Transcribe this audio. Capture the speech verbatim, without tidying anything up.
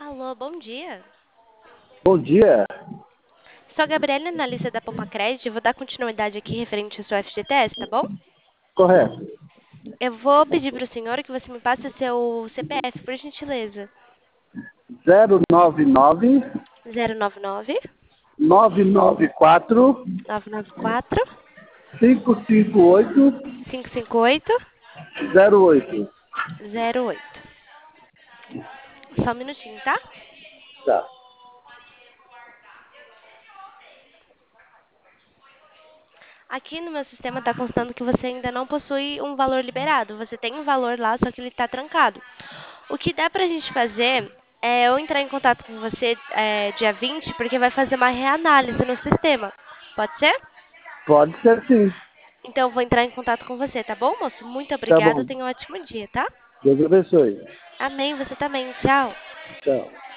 Alô, bom dia. Bom dia. Sou a Gabriela, analista da Poupa Crédito. Vou dar continuidade aqui referente ao seu F G T S, tá bom? Correto. Eu vou pedir para o senhor que você me passe o seu C P F, por gentileza. zero nove nove, zero nove nove, nove nove quatro, nove nove quatro, cinco cinco oito, cinco cinco oito, zero oito. zero oito. Só um minutinho, tá? Tá. Aqui no meu sistema está constando que você ainda não possui um valor liberado. Você tem um valor lá, só que ele está trancado. O que dá para a gente fazer é eu entrar em contato com você é, dia vinte, porque vai fazer uma reanálise no sistema. Pode ser? Pode ser sim. Então, eu vou entrar em contato com você, tá bom, moço? Muito Tá obrigada. bom. Tenha um ótimo dia, tá? Deus abençoe. Amém. Você também. Tchau. Tchau.